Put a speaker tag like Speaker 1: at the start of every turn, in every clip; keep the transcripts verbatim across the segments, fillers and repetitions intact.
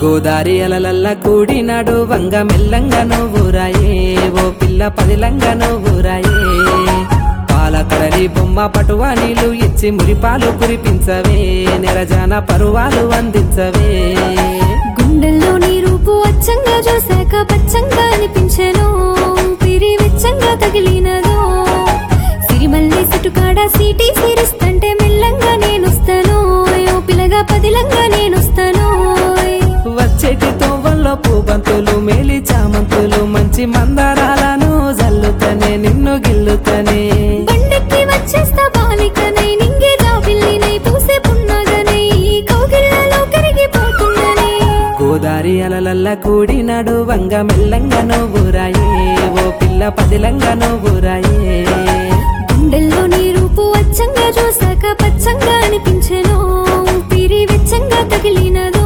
Speaker 1: గోదారి అలలల్ల కూడినాడు వంగ మెల్లంగా నువ్వురాయే ఓ పిల్ల పదిలంగా నువ్వురాయే పాలకడలి బొమ్మ పటువా నీళ్ళు ఇచ్చి మురిపాలు కురిపించవే నిరజాన పరువాలు అందించవే
Speaker 2: గుండెల్లో నీ రూపు అచ్చంగా చూశాక పచ్చంగా అనిపించెను పిరి వెచ్చంగా తగిలినదో సిరిమల్లి సిటుకాడ సీటీ సిరిస్తంటే మెల్లంగా నేనొస్తాను ఓ పిల్లగా పదిలంగా నేనొస్తాను
Speaker 1: వచ్చేటి తోవల్లో పూబంతులు మేలి చామంతులు మంచి మందారాలను జల్లుతనే నిన్ను గిల్లుతనే
Speaker 2: బండెక్కి వచ్చేస్తా బాలికనై నింగే జాబిల్లినై పూసే పున్నగనై కౌగిళ్ళలో కరిగిపోతుందనే
Speaker 1: గోదారి అలలల్ల కూడినాడు వంగ మెల్లంగా నువ్వురాయే ఓ పిల్ల పదిలంగా నువ్వురాయే
Speaker 2: గుండెల్లో నీ రూపు అచ్చంగా చూశాక పచ్చంగా అనిపించెను పిరి వెచ్చంగా తగిలినదో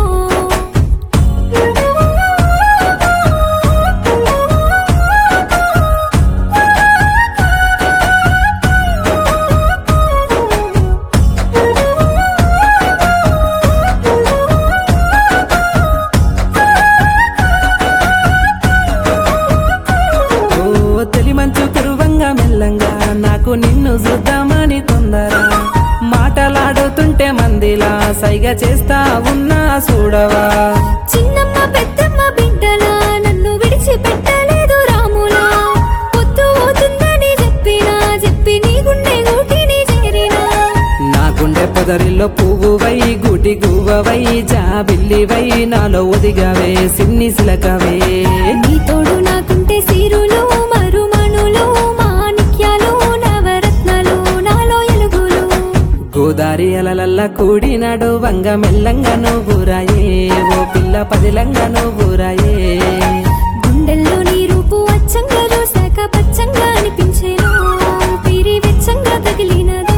Speaker 1: తెలిమంచు కురువంగా మెల్లంగా నాకు నిన్ను చూద్దామని తొందర మాటలాడుతుంటే మందిలా సైగ చేస్తా ఉన్నా చూడవా
Speaker 2: చిన్నమ్మ పెద్దమ్మ బిడ్డలా నన్ను విడిచిపెట్టలేదు రాములా పొద్దు పోతుందని చెప్పినా చెప్పి నీ గుండె గూటిని చేరినా
Speaker 1: నా గుండె పొదరిలో పువ్వువై గుటి గువ్వవై జాబిల్లివై నాలో ఒదిగవే సిన్ని సిలకవే
Speaker 2: నీ తోడు నాకుంటే సిరులు మరుమణులు మాణిక్యాలు నవరత్నాలు నాలో ఎలుగులు
Speaker 1: గోదారి అలలల్ల కూడినాడు వంగ మెల్లంగా నువ్వురాయే ఓ పిల్ల పదిలంగా నువ్వురాయే
Speaker 2: గుండెల్లో నీ రూపు అచ్చంగా చూశాక పచ్చంగా అనిపించెను పిరి వెచ్చంగా తగిలినదో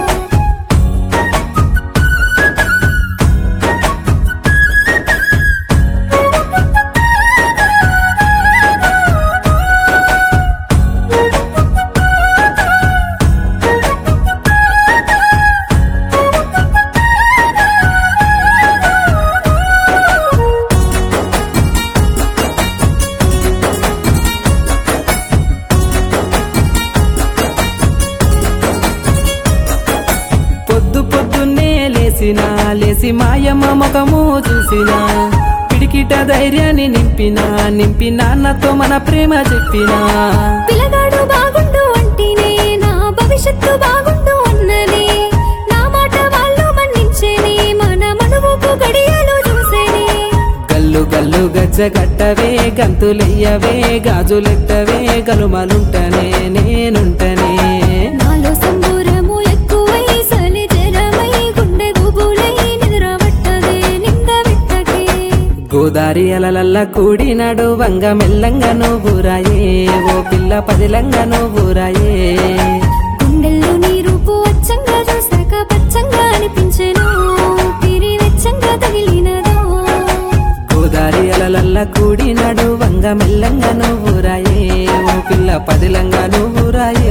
Speaker 1: పొద్దు పొద్దున్నే లేసినా లేసి మాయమ్మ ముఖము చూసినా పిడికిట ధైర్యాన్ని నింపినా నింపి నాన్నతో మన ప్రేమ చెప్పినా
Speaker 2: పిల్లగాడు బాగుండు అంటేనే నా భవిష్యత్తు బాగుండు అన్నదే నా మాట వాళ్ళు మన్నించేనే మన మనువుకు గడియాలు చూసేనే
Speaker 1: గల్లు గల్లు గజ్జ గట్టవే గంతులెయ్యవే గాజులెట్టవే గలుమలుంటనే నేనుంటనే
Speaker 2: నాలో సంబూరము ఎక్కువై సలి జరమై గుండె గుబులై నిద్రపట్టదే నింద విట్టకే
Speaker 1: గోదారి అలలల్ల కూడినాడు వంగ మెల్లంగా నువ్వురాయే ఓ పిల్ల పదిలంగా నువ్వురాయే
Speaker 2: గుండెల్లో నీ రూపు అచ్చంగా చూశాక పచ్చంగా అనిపించెను పిరి వెచ్చంగా తగిలినదో
Speaker 1: గోదారి అలలల్ల కూడినాడు వంగ మెల్లంగా నువ్వురాయే ఓ పిల్ల పదిలంగా నువ్వురాయే